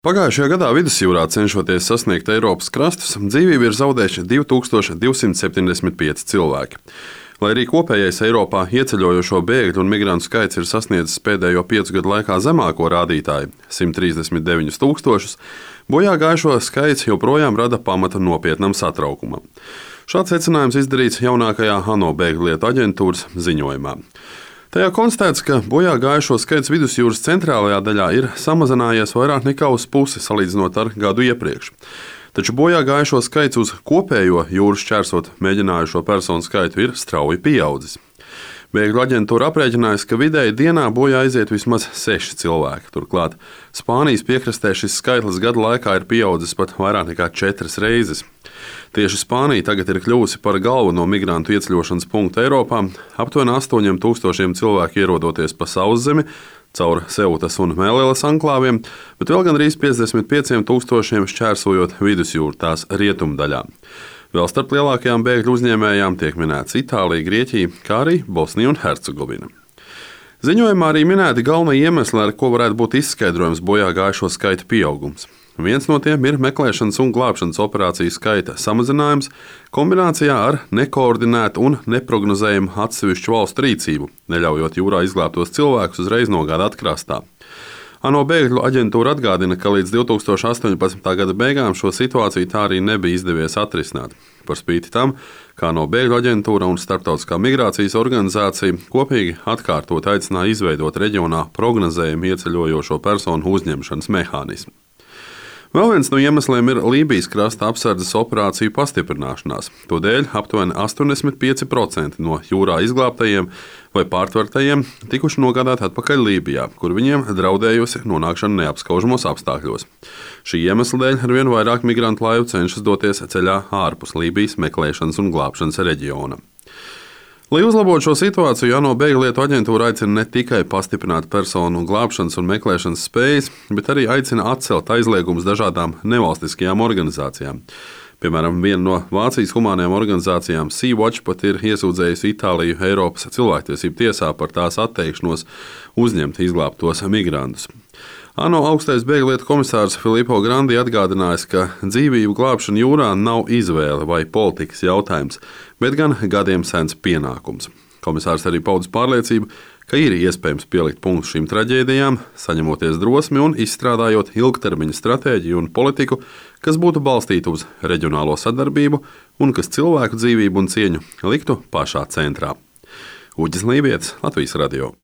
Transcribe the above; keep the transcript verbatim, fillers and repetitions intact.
Pagājušajā gadā vidusjūrā cenšoties sasniegt Eiropas krastus, dzīvību ir zaudējuši divi tūkstoši divsimt septiņdesmit pieci cilvēki. Lai arī kopējais Eiropā ieceļojošo bēgļu un migrantu skaits ir sasniedzis pēdējo piecu gadu laikā zemāko rādītāju - simt trīsdesmit deviņus tūkstošus, bojā gājušo skaits joprojām rada pamatu nopietnam satraukumam. Šāds secinājums izdarīts jaunākajā ANO bēgļu lietu aģentūras ziņojumā. Tajā konstatēts, ka bojā gājušo skaits vidusjūras centrālajā daļā ir samazinājies vairāk nekā uz pusi salīdzinot ar gadu iepriekš. Taču bojā gājušo skaits uz kopējo jūras šķērsot mēģinājušo personu skaitu ir strauji pieaudzis. Bēgļu aģentūra aprēķinājusi, ka vidēji dienā bojā aiziet vismaz seši cilvēki. Turklāt Spānijas piekrastē šis skaitlis gadu laikā ir pieaudzis pat vairāk nekā četras reizes. Tieši Spānija tagad ir kļuvusi par galveno migrantu ieceļošanas punktu Eiropā. Aptuveni astoņiem tūkstošiem cilvēku ierodoties pa Sauszemi, caur Seutas un Melillas anklāviem, bet vēl gandrīz piecdesmit pieciem tūkstošiem šķērsojot vidusjūru tās rietumdaļā. Vēl starp lielākajām bēgļu uzņēmējām tiek minētas Itālija, Grieķija, kā arī Bosnija un Hercegovina. Ziņojumā arī minēti galvenie iemesli, ar ko varētu būt izskaidrojams bojā gājušo skaita pieaugums. Viens no tiem ir meklēšanas un glābšanas operāciju skaita samazinājums kombinācijā ar nekoordinētu un neprognozējumu atsevišķu valstu rīcību, neļaujot jūrā izglābtos cilvēkus uzreiz nogādāt krastā. ANO bēgļu aģentūra atgādina, ka līdz divi tūkstoši astoņpadsmitā gada beigām šo situāciju tā arī nebija izdevies atrisināt. Par spīti tam, kā ANO bēgļu aģentūra un Starptautiskā migrācijas organizācija kopīgi atkārtot aicināja izveidot reģionā prognozējumu ieceļojošo personu uzņemšanas mehānismu. Vēl viens no iemesliem ir Lībijas krasta apsardzes operāciju pastiprināšanās. Tādēļ aptuveni astoņdesmit pieci procenti no jūrā izglābtajiem vai pārtvertajiem tikuši nogādāti atpakaļ Lībijā, kur viņiem draudējusi nonākšana neapskaužamos apstākļos. Šī iemesla dēļ arvien vairāk migrantu laivu cenšas doties ceļā ārpus Lībijas meklēšanas un glābšanas reģiona. Lai uzlabotu šo situāciju, ANO bēgļu lietu aģentūra aicina ne tikai pastiprināt personu glābšanas un meklēšanas spējas, bet arī aicina atcelt aizliegumus dažādām nevalstiskajām organizācijām. Piemēram, viena no Vācijas humānajām organizācijām Sea-Watch pat ir iesūdzējusi Itāliju Eiropas cilvēktiesību tiesā par tās atteikšanos uzņemt izglābtos migrantus. ANO augstais bēgļu lietu komisārs Filippo Grandi atgādinājis, ka dzīvību glābšana jūrā nav izvēle vai politikas jautājums, bet gan gadiem sens pienākums. Komisārs arī paudis pārliecību, ka ir iespējams pielikt punktu šīm traģēdijām, saņemoties drosmi un izstrādājot ilgtermiņa stratēģiju un politiku, kas būtu balstīta uz reģionālo sadarbību un kas cilvēku dzīvību un cieņu liktu pašā centrā. Uģis Lībietis, Latvijas radio.